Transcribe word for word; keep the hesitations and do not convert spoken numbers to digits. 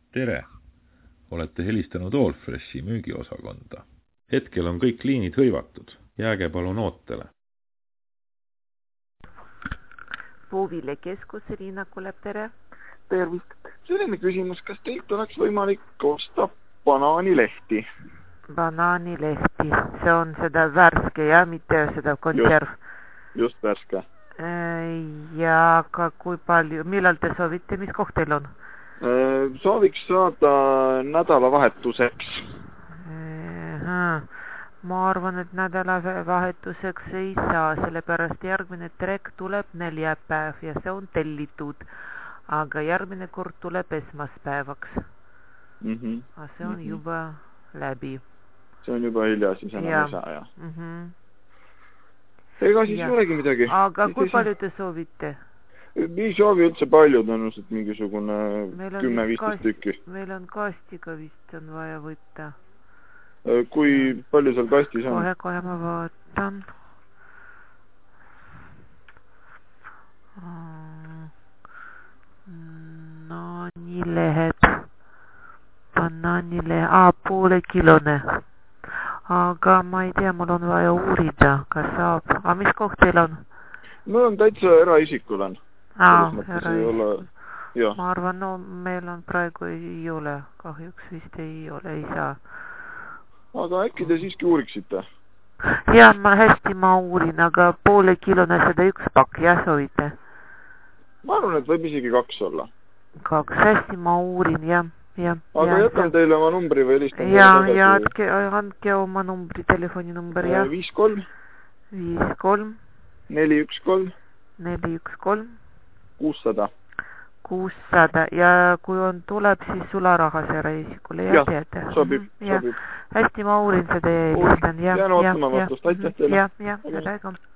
Tere! Olete helistanud Allfreshi müügiosakonda. Hetkel on kõik liinid hõivatud. Jääge palun ootele. Puuvile keskus, Riina Kuleb, tere! Tervist! Selline küsimus, kas teilt oleks võimalik osta banaanilehti? Banaanilehti, see on seda värske ja mitte seda konserv. Just, just värske. Ja ka kui palju, millal te soovite, mis koht teil on? Sooviks saada nädalavahetuseks. Ma arvan, et nädalavahetuseks ei saa, sellepärast järgmine trek tuleb neljapäev ja see on tellitud, aga järgmine kord tuleb esmaspäevaks. Mm -hmm. See on mm -hmm. juba läbi. See on juba hilja, siis enam ja. ei saa, jah. Mm -hmm. Ega siis ja. olegi midagi. Aga siis kui palju te soovite? Ei soovi üldse palju, tõenäoliselt mingisugune kümme viisteist tükki. Meil on kastiga vist on vaja võtta. Kui palju seal kastis on? Kohe, kohe ma vaatan. Banaanilehed. Banaanilehe, aa, poole kilone. Aga ma ei tea, mul on vaja uurida, kas saab. Aga mis koht teil on? Mul on täitsa eraisikul on. Aa, eraisikul. Ma arvan, no meil on praegu ei ole. Kahjuks vist ei ole, ei saa. Aga äkki te siiski uuriksite? Ja, ma hästi ma uurin, aga poole kilone seda üks pakk, jah, soovite? Ma arvan, et võib isegi kaks olla. Kaks, hästi ma uurin, jah. Ja, aga ja, jätan ja. Teile oma numbri või helistan. Ja, ja andke, andke oma numbri, telefoninumber, jah. viis kolm. viis kolm. neli üks kolm. neli üks kolm. kuussada. kuussada ja kui on, tuleb siis sularahas eraisikule ja teate. Sobib, sobib. Hästi ma uurin seda ja helistan. Jään ootama vastust, aitäh teile. Ja, ja, ja,